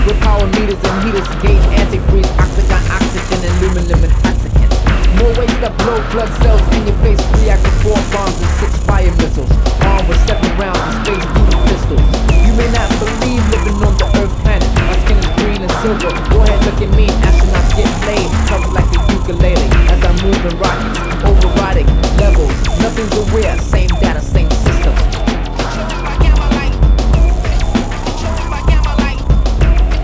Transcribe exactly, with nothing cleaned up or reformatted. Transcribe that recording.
with power meters and heaters, gauge antifreeze, octagon, oxygen, and aluminum intoxicants. More waste up, blow blood cells in your face, reactive four bombs and six fire missiles, armed with seven rounds of space duty pistols. You may not believe living on the Earth planet. My skin is green and silver. Go ahead, look at me. Astronauts get laid, covered like a ukulele as I move in rockets.